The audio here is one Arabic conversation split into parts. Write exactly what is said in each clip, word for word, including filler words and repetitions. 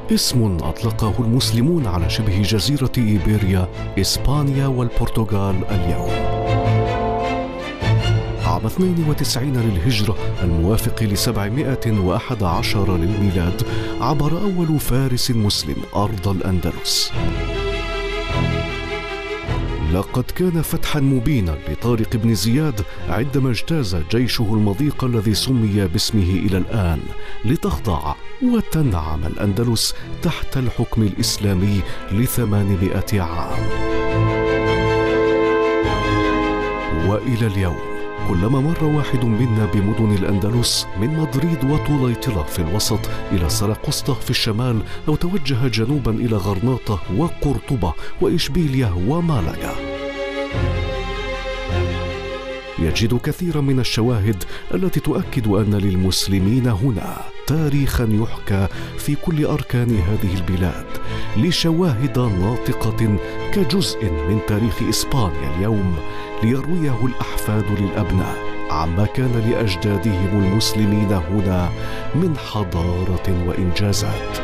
اسم أطلقه المسلمون على شبه جزيرة إيبيريا، إسبانيا والبرتغال اليوم. عام اثنين وتسعين للهجرة الموافق لسبعمائة وأحد عشر للميلاد عبر أول فارس مسلم أرض الأندلس. لقد كان فتحا مبينا لطارق بن زياد عندما اجتاز جيشه المضيق الذي سمي باسمه إلى الآن لتخضع وتنعم الأندلس تحت الحكم الإسلامي لثمانمائة عام. وإلى اليوم كلما مر واحد منا بمدن الأندلس من مدريد وطليطلة في الوسط إلى سراقسطة في الشمال، أو توجه جنوبا إلى غرناطة وقرطبة وإشبيلية ومالاغا، يجد كثيرا من الشواهد التي تؤكد أن للمسلمين هنا تاريخا يحكى في كل أركان هذه البلاد، لشواهد ناطقة كجزء من تاريخ إسبانيا اليوم، ليرويه الأحفاد للأبناء عما كان لأجدادهم المسلمين هنا من حضارة وإنجازات.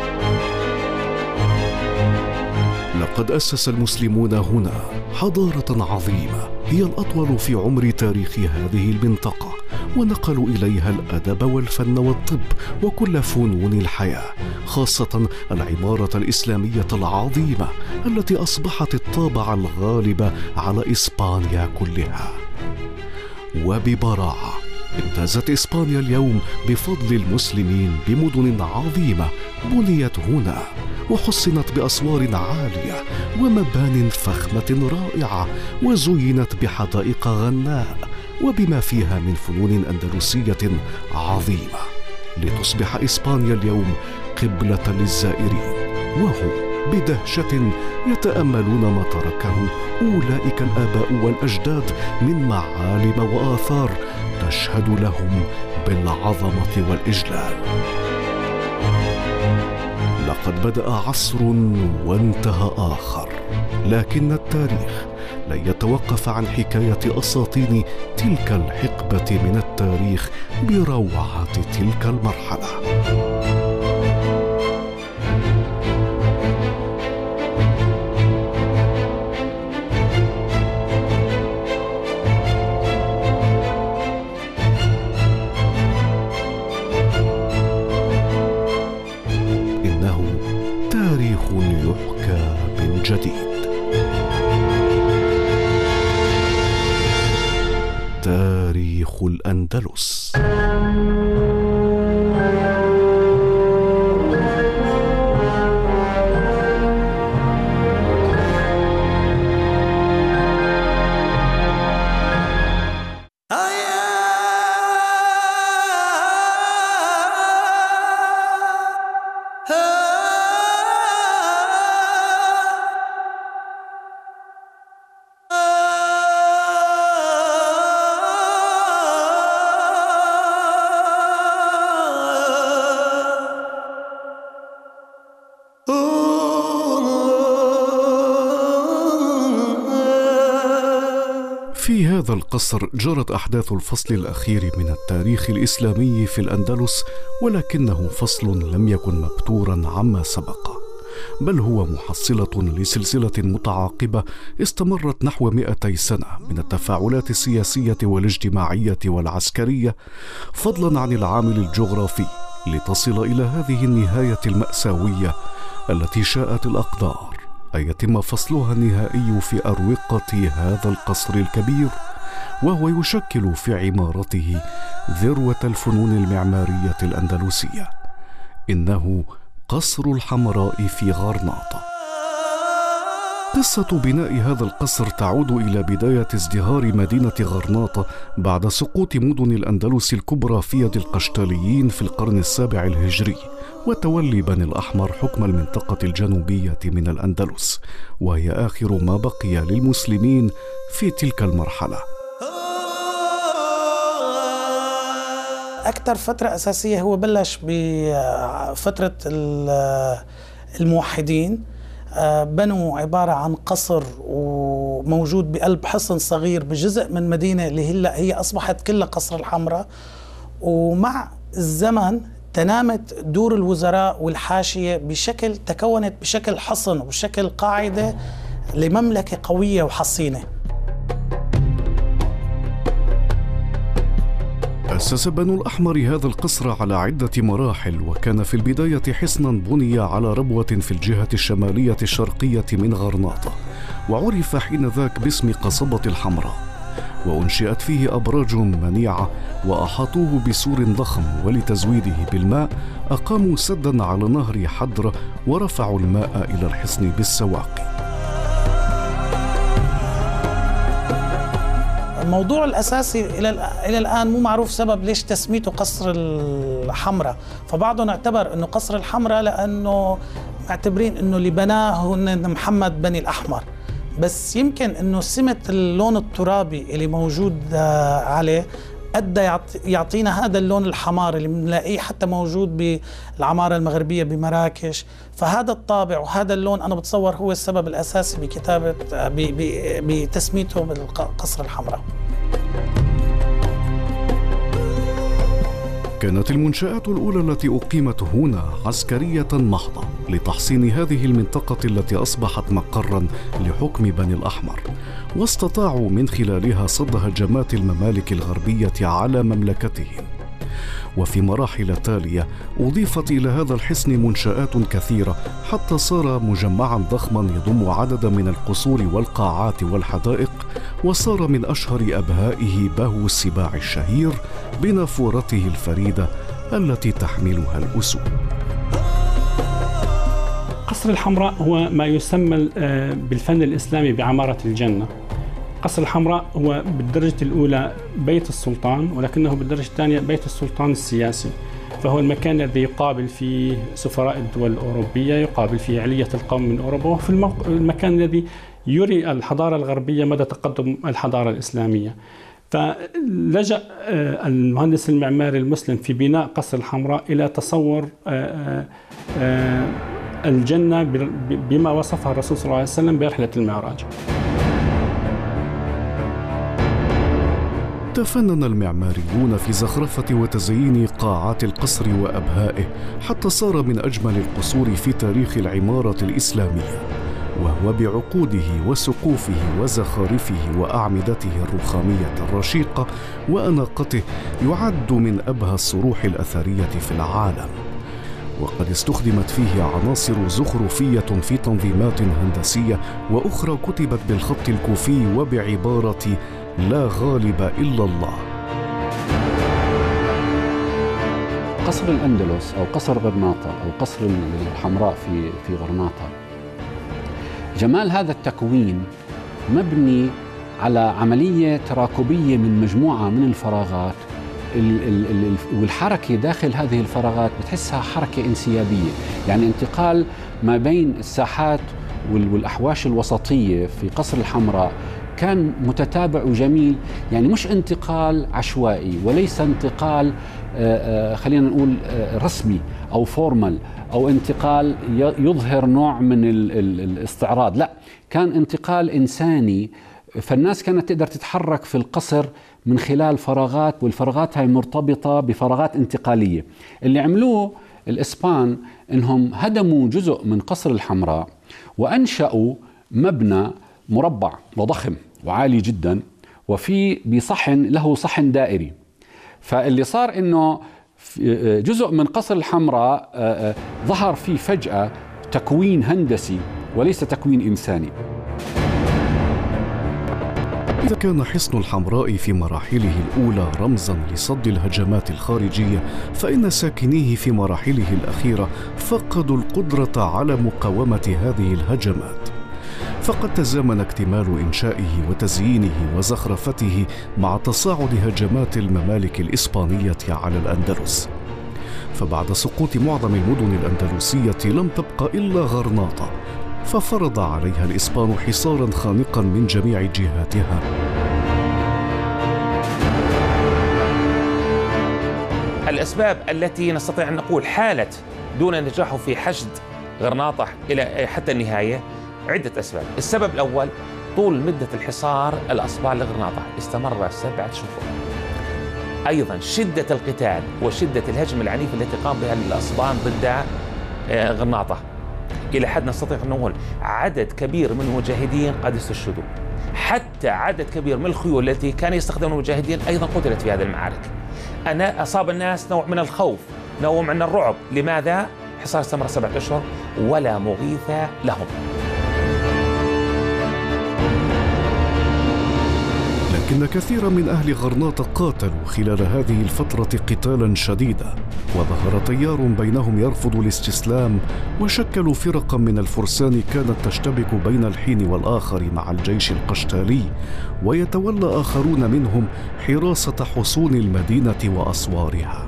لقد أسس المسلمون هنا حضارة عظيمة هي الأطول في عمر تاريخ هذه المنطقة، ونقلوا إليها الأدب والفن والطب وكل فنون الحياة، خاصة العمارة الإسلامية العظيمة التي أصبحت الطابع الغالب على إسبانيا كلها. وببراعة امتازت إسبانيا اليوم بفضل المسلمين بمدن عظيمة بنيت هنا وحصنت بأسوار عالية ومبان فخمة رائعة، وزينت بحدائق غناء وبما فيها من فنون أندلسية عظيمة، لتصبح إسبانيا اليوم قبلة للزائرين، وهم بدهشة يتأملون ما تركه أولئك الآباء والأجداد من معالم وآثار تشهد لهم بالعظمة والإجلال. لقد بدأ عصر وانتهى آخر، لكن التاريخ لن يتوقف عن حكاية أساطين تلك الحقبة من التاريخ بروعة تلك المرحلة. إنه تاريخ يحكى من جديد، تاريخ الأندلس. في هذا القصر جرت أحداث الفصل الأخير من التاريخ الإسلامي في الأندلس، ولكنه فصل لم يكن مبتورا عما سبق، بل هو محصلة لسلسلة متعاقبة استمرت نحو مئتي سنة من التفاعلات السياسية والاجتماعية والعسكرية، فضلا عن العامل الجغرافي، لتصل إلى هذه النهاية المأساوية التي شاءت الأقدار أن يتم فصلها النهائي في أروقة هذا القصر الكبير، وهو يشكل في عمارته ذروة الفنون المعمارية الأندلسية. إنه قصر الحمراء في غرناطة. قصة بناء هذا القصر تعود إلى بداية ازدهار مدينة غرناطة بعد سقوط مدن الأندلس الكبرى في يد القشتاليين في القرن السابع الهجري، وتولي بني الأحمر حكم المنطقة الجنوبية من الأندلس، وهي آخر ما بقي للمسلمين في تلك المرحلة. أكثر فترة أساسية هو بلش بفترة الموحدين، بنوا عبارة عن قصر وموجود بقلب حصن صغير بجزء من مدينة اللي هي أصبحت كلها قصر الحمراء. ومع الزمن تنامت دور الوزراء والحاشية بشكل تكونت بشكل حصن وبشكل قاعدة لمملكة قوية وحصينة. أسس بنو الأحمر هذا القصر على عدة مراحل، وكان في البداية حصنا بني على ربوة في الجهة الشمالية الشرقية من غرناطة، وعرف حينذاك باسم قصبة الحمراء، وأنشئت فيه أبراج منيعة وأحاطوه بسور ضخم، ولتزويده بالماء أقاموا سدا على نهر حدرة ورفعوا الماء إلى الحصن بالسواقي. الموضوع الأساسي إلى إلى الآن مو معروف سبب ليش تسميته قصر الحمراء، فبعضهم اعتبر إنه قصر الحمراء لأنه معتبرين إنه اللي بناه هو محمد بني الأحمر، بس يمكن إنه سمة اللون الترابي اللي موجود عليه أدى يعطينا هذا اللون الحمار اللي بنلاقيه حتى موجود بالعمارة المغربية بمراكش، فهذا الطابع وهذا اللون أنا بتصور هو السبب الأساسي بكتابة بتسميته بالقصر الحمراء. كانت المنشآت الأولى التي أقيمت هنا عسكرية محضة لتحصين هذه المنطقة التي أصبحت مقرا لحكم بني الأحمر، واستطاعوا من خلالها صد هجمات الممالك الغربية على مملكتهم. وفي مراحل تالية أضيفت إلى هذا الحصن منشآت كثيرة حتى صار مجمعا ضخما يضم عددا من القصور والقاعات والحدائق، وصار من أشهر أبهائه بهو السباع الشهير بنافورته الفريدة التي تحملها الأسود. قصر الحمراء هو ما يسمى بالفن الإسلامي بعمارة الجنة. قصر الحمراء هو بالدرجة الأولى بيت السلطان، ولكنه بالدرجة الثانية بيت السلطان السياسي، فهو المكان الذي يقابل فيه سفراء الدول الأوروبية، يقابل فيه علية القوم من أوروبا، وفي الموق... المكان الذي يري الحضارة الغربية مدى تقدم الحضارة الإسلامية. فلجأ المهندس المعماري المسلم في بناء قصر الحمراء إلى تصور الجنة بما وصفها الرسول صلى الله عليه وسلم برحلة المعراج. تفنن المعماريون في زخرفة وتزيين قاعات القصر وأبهائه حتى صار من أجمل القصور في تاريخ العمارة الإسلامية، وهو بعقوده وسقوفه وزخارفه وأعمدته الرخامية الرشيقة وأناقته يعد من أبهى الصروح الأثرية في العالم. وقد استخدمت فيه عناصر زخرفية في تنظيمات هندسية، وأخرى كتبت بالخط الكوفي وبعبارة لا غالب إلا الله. قصر الأندلس أو قصر غرناطة أو قصر الحمراء في في غرناطة، جمال هذا التكوين مبني على عملية تراكبية من مجموعة من الفراغات، والحركة داخل هذه الفراغات بتحسها حركة انسيابية، يعني انتقال ما بين الساحات والأحواش الوسطية في قصر الحمراء كان متتابع وجميل، يعني مش انتقال عشوائي وليس انتقال خلينا نقول رسمي أو فورمال أو انتقال يظهر نوع من الاستعراض، لا، كان انتقال إنساني. فالناس كانت تقدر تتحرك في القصر من خلال فراغات، والفراغات هاي مرتبطة بفراغات انتقالية. اللي عملوه الإسبان إنهم هدموا جزء من قصر الحمراء وأنشأوا مبنى مربع وضخم وعالي جدا، وفي بصحن له صحن دائري. فاللي صار إنه جزء من قصر الحمراء ظهر فيه فجأة تكوين هندسي وليس تكوين إنساني. إذا كان حصن الحمراء في مراحله الأولى رمزاً لصد الهجمات الخارجية، فإن ساكنيه في مراحله الأخيرة فقدوا القدرة على مقاومة هذه الهجمات، فقد تزامن اكتمال إنشائه وتزيينه وزخرفته مع تصاعد هجمات الممالك الإسبانية على الأندلس. فبعد سقوط معظم المدن الأندلسية لم تبق إلا غرناطة، ففرض عليها الإسبان حصارا خانقا من جميع جهاتها. الأسباب التي نستطيع أن نقول حالت دون نجاحه في حشد غرناطة إلى حتى النهاية عدة أسباب. السبب الأول طول مدة الحصار الأسبان لغرناطة، استمر سبعة شهور. أيضا شدة القتال وشدة الهجمة العنيفة التي قام بها الأصبان ضد غرناطة، إلى حد نستطيع أن نقول عدد كبير من المجاهدين قد استشهدوا، حتى عدد كبير من الخيول التي كان يستخدمها المجاهدين أيضا قتلت في هذه المعارك. أنا أصاب الناس نوع من الخوف، نوع من الرعب. لماذا؟ حصار استمر سبعة أشهر ولا مغيث لهم. لكن كثيرا من أهل غرناطة قاتلوا خلال هذه الفترة قتالا شديدا، وظهر تيار بينهم يرفض الاستسلام، وشكلوا فرقا من الفرسان كانت تشتبك بين الحين والآخر مع الجيش القشتالي، ويتولى آخرون منهم حراسة حصون المدينة وأسوارها.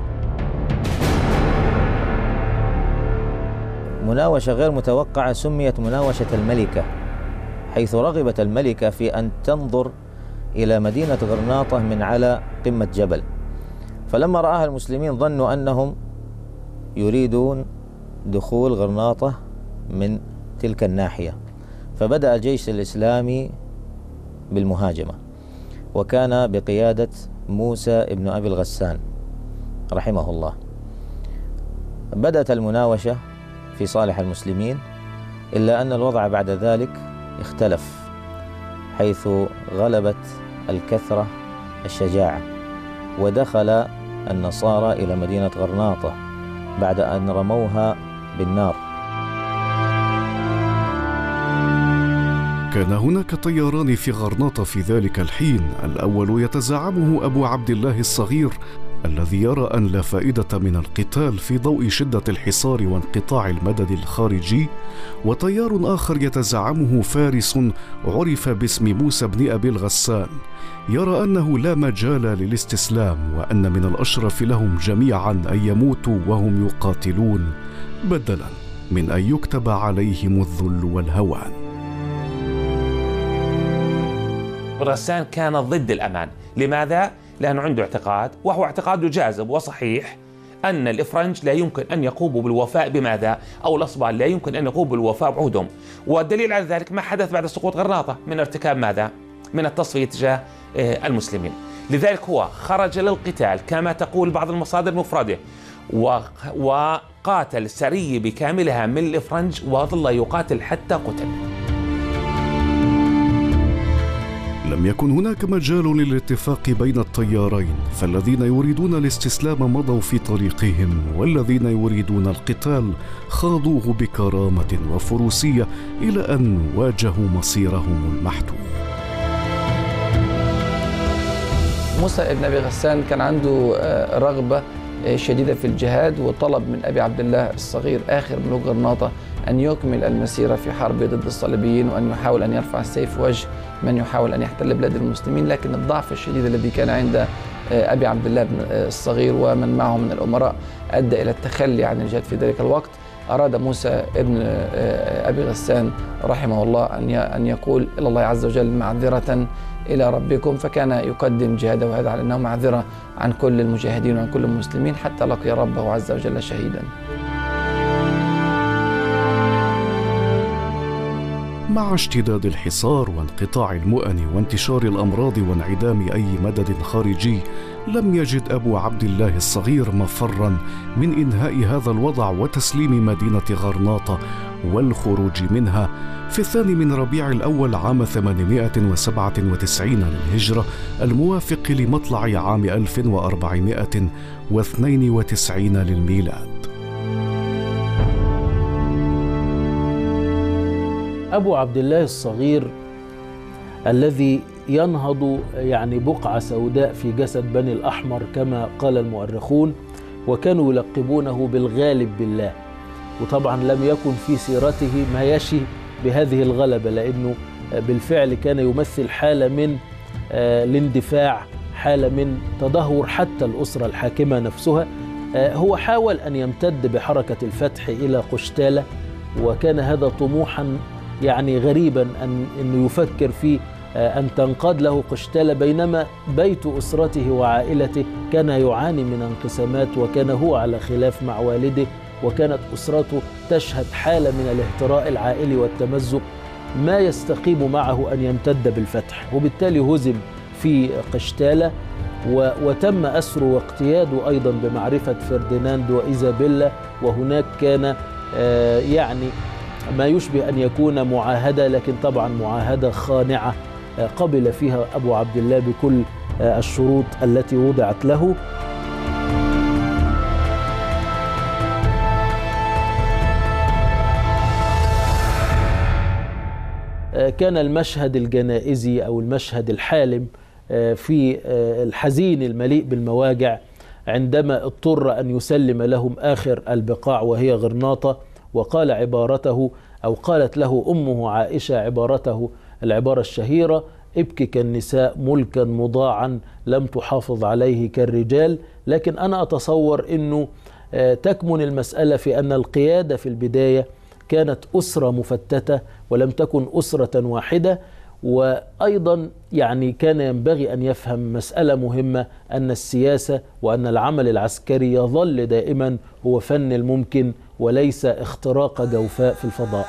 مناوشة غير متوقعة سميت مناوشة الملكة، حيث رغبت الملكة في أن تنظر إلى مدينة غرناطة من على قمة جبل، فلما رآها المسلمين ظنوا أنهم يريدون دخول غرناطة من تلك الناحية، فبدأ الجيش الإسلامي بالمهاجمة، وكان بقيادة موسى ابن أبي الغسان رحمه الله. بدأت المناوشة في صالح المسلمين، إلا أن الوضع بعد ذلك اختلف، حيث غلبت الكثرة الشجاعة، ودخل النصارى إلى مدينة غرناطة بعد أن رموها بالنار. كان هناك طياران في غرناطة في ذلك الحين، الأول يتزعمه أبو عبد الله الصغير الذي يرى أن لا فائدة من القتال في ضوء شدة الحصار وانقطاع المدد الخارجي، وتيار آخر يتزعمه فارس عرف باسم موسى بن أبي الغسان يرى أنه لا مجال للاستسلام، وأن من الأشرف لهم جميعا أن يموتوا وهم يقاتلون بدلا من أن يكتب عليهم الذل والهوان. غسان كان ضد الأمان. لماذا؟ لأنه عنده اعتقاد، وهو اعتقاد جازم وصحيح، أن الإفرنج لا يمكن أن يقوموا بالوفاء بماذا؟ أو الأصبان لا يمكن أن يقوموا بالوفاء بعهودهم. والدليل على ذلك ما حدث بعد سقوط غرناطة من ارتكاب ماذا؟ من التصفية تجاه المسلمين. لذلك هو خرج للقتال كما تقول بعض المصادر المفردة، وقاتل سرية بكاملها من الإفرنج، وظل يقاتل حتى قتل. لم يكن هناك مجال للاتفاق بين التيارين، فالذين يريدون الاستسلام مضوا في طريقهم، والذين يريدون القتال خاضوه بكرامة وفروسية إلى أن واجهوا مصيرهم المحتوم. موسى ابن أبي غسان كان عنده رغبة شديدة في الجهاد، وطلب من أبي عبد الله الصغير آخر ملوك غرناطة أن يكمل المسيرة في حرب ضد الصليبيين، وأن يحاول أن يرفع السيف وجه من يحاول أن يحتل بلاد المسلمين. لكن الضعف الشديد الذي كان عند أبي عبد الله الصغير ومن معه من الأمراء أدى إلى التخلي عن الجهاد في ذلك الوقت. أراد موسى ابن أبي غسان رحمه الله أن يقول إلى الله عز وجل معذرة إلى ربكم، فكان يقدم جهاده هذا على أنه معذرة عن كل المجاهدين وعن كل المسلمين، حتى لقي ربه عز وجل شهيدا. مع اشتداد الحصار وانقطاع المؤن وانتشار الأمراض وانعدام أي مدد خارجي، لم يجد أبو عبد الله الصغير مفرا من إنهاء هذا الوضع وتسليم مدينة غرناطة والخروج منها في الثاني من ربيع الأول عام ثمانمائة وسبعة وتسعين للهجرة، الموافق لمطلع عام ألف وأربعمائة واثنين وتسعين للميلاد. أبو عبد الله الصغير الذي ينهض يعني بقعة سوداء في جسد بني الأحمر كما قال المؤرخون، وكانوا يلقبونه بالغالب بالله، وطبعا لم يكن في سيرته ما يشي بهذه الغلبة، لأنه بالفعل كان يمثل حالة من الاندفاع، حالة من تدهور حتى الأسرة الحاكمة نفسها. هو حاول أن يمتد بحركة الفتح إلى قشتالة، وكان هذا طموحا يعني غريبا أن أنه يفكر في أن تنقاد له قشتالة، بينما بيت أسرته وعائلته كان يعاني من انقسامات، وكان هو على خلاف مع والده، وكانت أسرته تشهد حالة من الاهتراء العائلي والتمزق ما يستقيم معه أن يمتد بالفتح، وبالتالي هزم في قشتالة وتم أسره واقتياده أيضا بمعرفة فرديناند وإيزابيلا، وهناك كان يعني ما يشبه أن يكون معاهدة، لكن طبعا معاهدة خانعة قبل فيها أبو عبد الله بكل الشروط التي وضعت له. كان المشهد الجنائزي أو المشهد الحالم في الحزين المليء بالمواجع عندما اضطر أن يسلم لهم آخر البقاع وهي غرناطة، وقال عبارته أو قالت له أمه عائشة عبارته العبارة الشهيرة: ابكي كالنساء ملكا مضاعا لم تحافظ عليه كالرجال. لكن أنا أتصور أنه تكمن المسألة في أن القيادة في البداية كانت أسرة مفتتة ولم تكن أسرة واحدة. وأيضا يعني كان ينبغي أن يفهم مسألة مهمة، أن السياسة وأن العمل العسكري يظل دائما هو فن الممكن وليس اختراق جوفاء في الفضاء.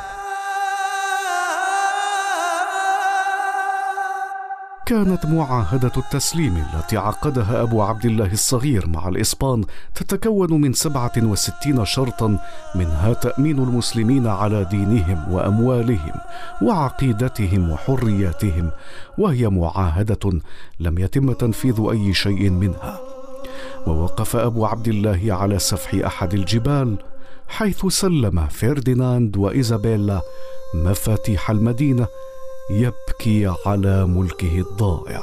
كانت معاهدة التسليم التي عقدها أبو عبد الله الصغير مع الإسبان تتكون من سبعة وستين شرطا، منها تأمين المسلمين على دينهم وأموالهم وعقيدتهم وحرياتهم، وهي معاهدة لم يتم تنفيذ أي شيء منها. ووقف أبو عبد الله على سفح أحد الجبال حيث سلم فرديناند وإيزابيلا مفاتيح المدينة، يبكي على ملكه الضائع.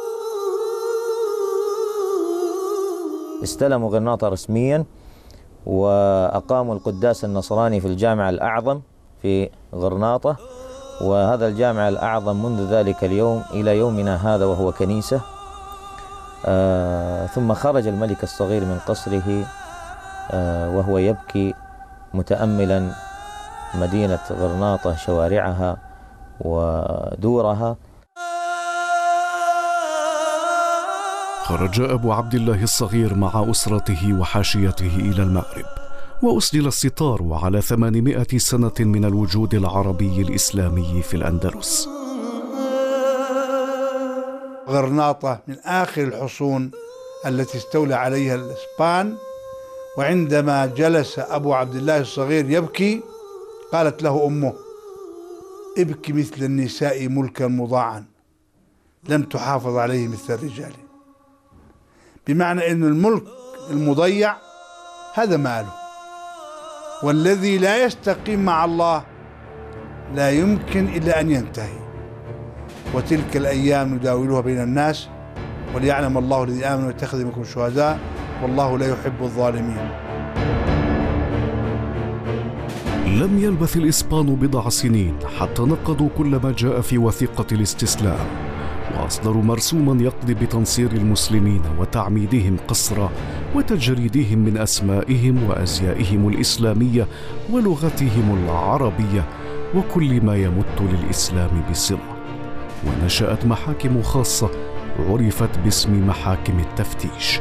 استلموا غرناطة رسميا وأقاموا القداس النصراني في الجامع الأعظم في غرناطة، وهذا الجامع الأعظم منذ ذلك اليوم إلى يومنا هذا وهو كنيسة. آه ثم خرج الملك الصغير من قصره آه وهو يبكي متأملا مدينة غرناطة، شوارعها ودورها. خرج أبو عبد الله الصغير مع أسرته وحاشيته إلى المغرب، وأسدل الستار على ثمانمائة سنة من الوجود العربي الإسلامي في الأندلس. غرناطة من آخر الحصون التي استولى عليها الإسبان، وعندما جلس أبو عبد الله الصغير يبكي قالت له أمه: ابكي مثل النساء ملكا مضاعا لم تحافظ عليه مثل الرجال. بمعنى أن الملك المضيع هذا ماله، والذي لا يستقيم مع الله لا يمكن إلا أن ينتهي. وتلك الأيام نداولها بين الناس وليعلم الله الذين آمنوا ويتخذ منكم شهداء والله لا يحب الظالمين. لم يلبث الإسبان بضع سنين حتى نقضوا كل ما جاء في وثيقة الاستسلام، وأصدروا مرسوما يقضي بتنصير المسلمين وتعميدهم قسرا وتجريدهم من أسمائهم وأزيائهم الإسلامية ولغتهم العربية وكل ما يمت للإسلام بصلة. ونشأت محاكم خاصة عرفت باسم محاكم التفتيش.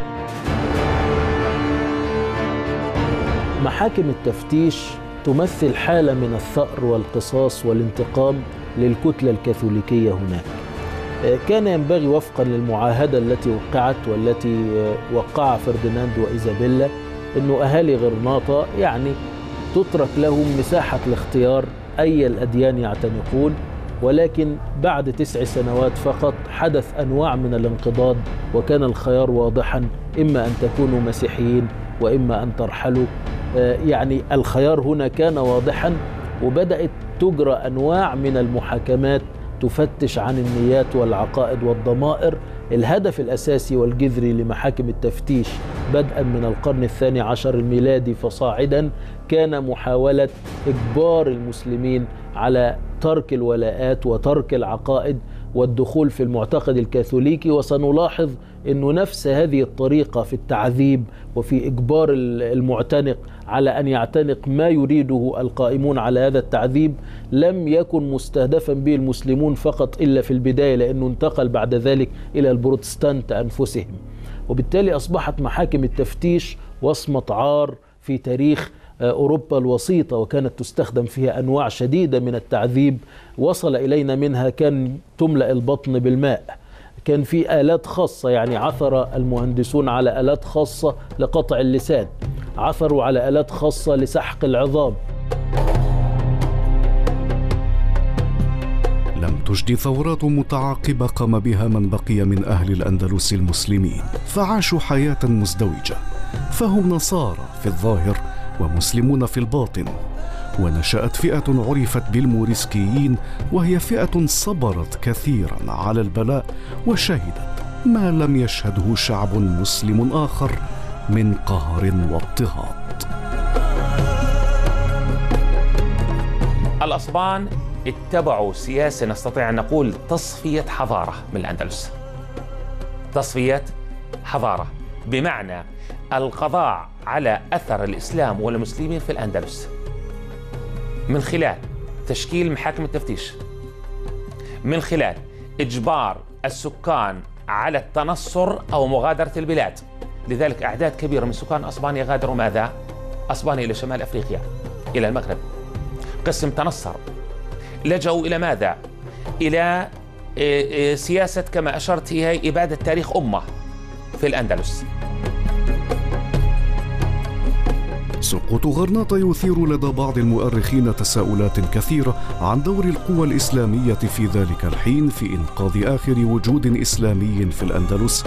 محاكم التفتيش تمثل حالة من الثأر والقصاص والانتقام للكتلة الكاثوليكية هناك. كان ينبغي وفقا للمعاهدة التي وقعت والتي وقع فرديناند وإيزابيلا أنه أهالي غرناطة يعني تترك لهم مساحة الاختيار أي الأديان يعتنقون، ولكن بعد تسع سنوات فقط حدث أنواع من الانقضاض، وكان الخيار واضحا: إما أن تكونوا مسيحيين وإما أن ترحلوا. يعني الخيار هنا كان واضحا، وبدأت تجرى أنواع من المحاكمات تفتش عن النيات والعقائد والضمائر. الهدف الأساسي والجذري لمحاكم التفتيش بدءا من القرن الثاني عشر الميلادي فصاعدا كان محاولة إجبار المسلمين على ترك الولاءات وترك العقائد والدخول في المعتقد الكاثوليكي. وسنلاحظ أنه نفس هذه الطريقة في التعذيب وفي إجبار المعتنق على أن يعتنق ما يريده القائمون على هذا التعذيب لم يكن مستهدفا به المسلمون فقط إلا في البداية، لأنه انتقل بعد ذلك إلى البروتستانت أنفسهم. وبالتالي أصبحت محاكم التفتيش وصمة عار في تاريخ أوروبا الوسيطة، وكانت تستخدم فيها أنواع شديدة من التعذيب. وصل إلينا منها كان تملأ البطن بالماء، كان في آلات خاصة، يعني عثر المهندسون على آلات خاصة لقطع اللسان، عثروا على آلات خاصة لسحق العظام. لم تجد ثورات متعاقبة قام بها من بقي من أهل الأندلس المسلمين، فعاشوا حياة مزدوجة، فهم نصارى في الظاهر ومسلمون في الباطن. ونشأت فئة عرفت بالموريسكيين، وهي فئة صبرت كثيرا على البلاء وشهدت ما لم يشهده شعب مسلم آخر من قهر واضطهاد. الأصبان اتبعوا سياسة نستطيع أن نقول تصفية حضارة من الأندلس. تصفية حضارة بمعنى القضاء على أثر الإسلام والمسلمين في الأندلس من خلال تشكيل محاكم التفتيش، من خلال إجبار السكان على التنصر أو مغادرة البلاد. لذلك أعداد كبيرة من سكان أسبانيا غادروا ماذا؟ أسبانيا إلى شمال أفريقيا، إلى المغرب. قسم تنصر، لجأوا إلى ماذا؟ إلى سياسة كما أشرت هي إبادة تاريخ أمة في الأندلس. سقوط غرناطة يثير لدى بعض المؤرخين تساؤلات كثيرة عن دور القوى الإسلامية في ذلك الحين في إنقاذ آخر وجود إسلامي في الأندلس.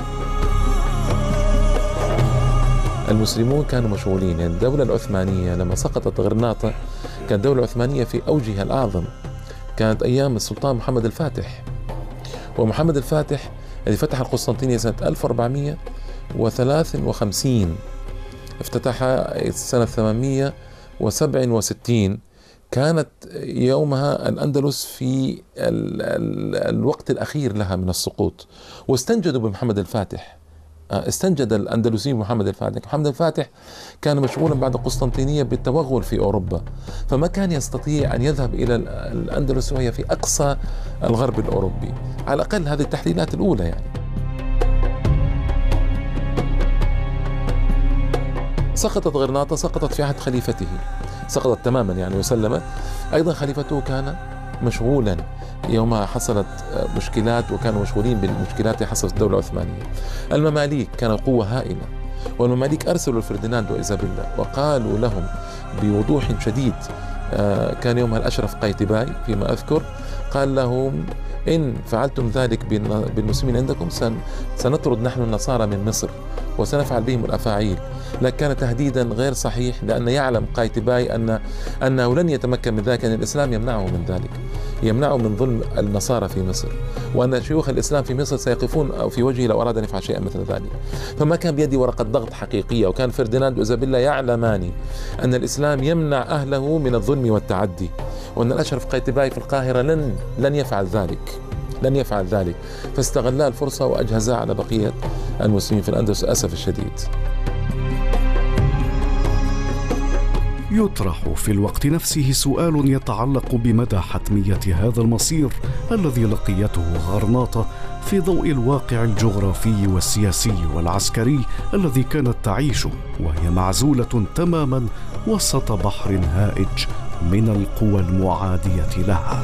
المسلمون كانوا مشغولين، يعني الدولة العثمانية لما سقطت غرناطة كانت الدولة العثمانية في أوجها الأعظم، كانت أيام السلطان محمد الفاتح. ومحمد الفاتح الذي فتح القسطنطينية سنة ألف وأربعمائة وثلاثة وخمسين، افتتحها سنة ثمانمائة وسبعة وستين. كانت يومها الأندلس في ال ال الوقت الأخير لها من السقوط، واستنجدوا بمحمد الفاتح، استنجد الأندلسيين بمحمد الفاتح. محمد الفاتح كان مشغولا بعد القسطنطينية بالتوغل في أوروبا، فما كان يستطيع أن يذهب إلى الأندلس وهي في أقصى الغرب الأوروبي، على الأقل هذه التحليلات الأولى. يعني سقطت غرناطة، سقطت في عهد خليفته، سقطت تماما يعني وسلمت. أيضا خليفته كان مشغولا يومها حصلت مشكلات، وكانوا مشغولين بالمشكلات اللي حصلت الدولة العثمانية. المماليك كانوا قوة هائلة، والمماليك أرسلوا لفرديناند وإيزابيلا وقالوا لهم بوضوح شديد، كان يومها الأشرف قايتباي فيما أذكر، قال لهم إن فعلتم ذلك بالمسلمين عندكم سنطرد نحن النصارى من مصر وسنفعل بهم الأفاعيل. لكن كان تهديدا غير صحيح، لأن يعلم قايتباي أن أنه لن يتمكن من ذلك، أن الإسلام يمنعه من ذلك، يمنعه من ظلم النصارى في مصر، وأن شيوخ الإسلام في مصر سيقفون في وجهه لو أراد أن يفعل شيئا مثل ذلك. فما كان بيدي ورقة ضغط حقيقية، وكان فرديناند وإيزابيلا يعلمان أن الإسلام يمنع أهله من الظلم والتعدي، وأن الأشرف قايتباي في القاهرة لن لن يفعل ذلك لن يفعل ذلك فاستغلا الفرصة وأجهزها على بقية المسلمين في الأندلس للأسف الشديد. يطرح في الوقت نفسه سؤال يتعلق بمدى حتمية هذا المصير الذي لقيته غرناطة في ضوء الواقع الجغرافي والسياسي والعسكري الذي كانت تعيشه، وهي معزولة تماما وسط بحر هائج من القوى المعادية لها.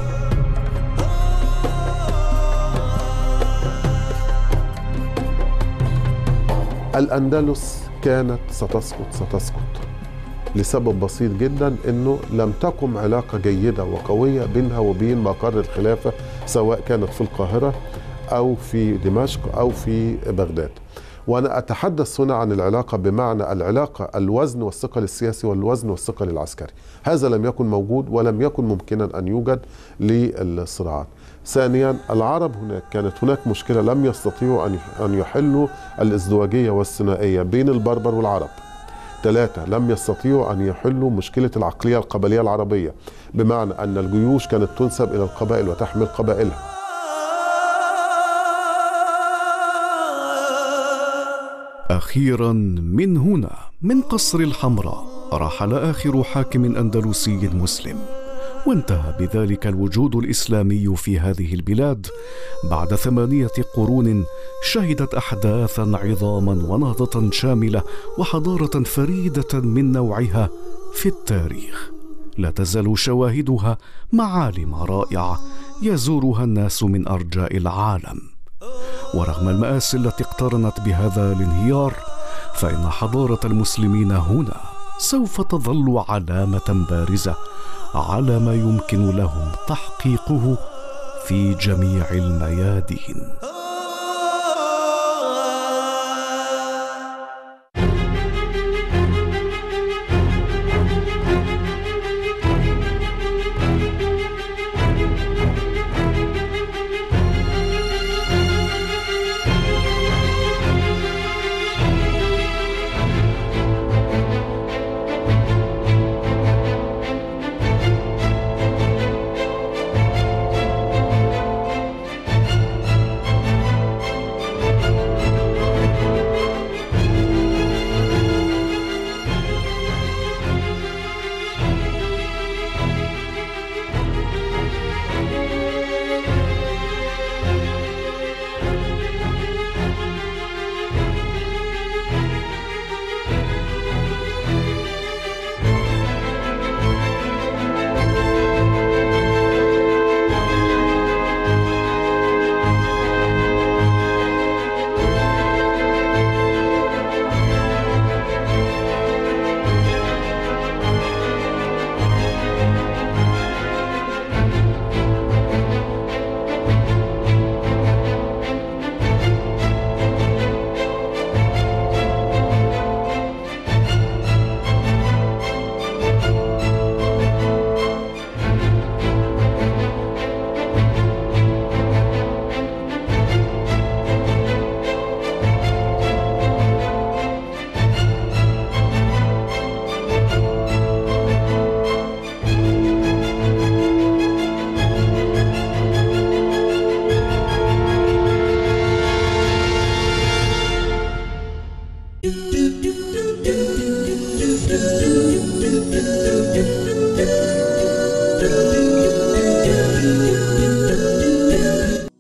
الأندلس كانت ستسقط ستسقط لسبب بسيط جدا، انه لم تقم علاقة جيدة وقوية بينها وبين مقر الخلافة، سواء كانت في القاهرة او في دمشق او في بغداد. وانا اتحدث هنا عن العلاقة بمعنى العلاقة الوزن والثقل السياسي والوزن والثقل العسكري، هذا لم يكن موجود ولم يكن ممكنا ان يوجد للصراعات. ثانيا، العرب هناك كانت هناك مشكلة، لم يستطيعوا ان يحلوا الازدواجية والثنائية بين البربر والعرب. ثلاثة، لم يستطيعوا أن يحلوا مشكلة العقلية القبلية العربية، بمعنى أن الجيوش كانت تنسب إلى القبائل وتحمل قبائلها. أخيرا من هنا من قصر الحمراء رحل آخر حاكم أندلسي مسلم، وانتهى بذلك الوجود الإسلامي في هذه البلاد بعد ثمانية قرون شهدت أحداثا عظاما ونهضة شاملة وحضارة فريدة من نوعها في التاريخ، لا تزال شواهدها معالم رائعة يزورها الناس من أرجاء العالم. ورغم المآسي التي اقترنت بهذا الانهيار، فإن حضارة المسلمين هنا سوف تظل علامة بارزة على ما يمكن لهم تحقيقه في جميع الميادين.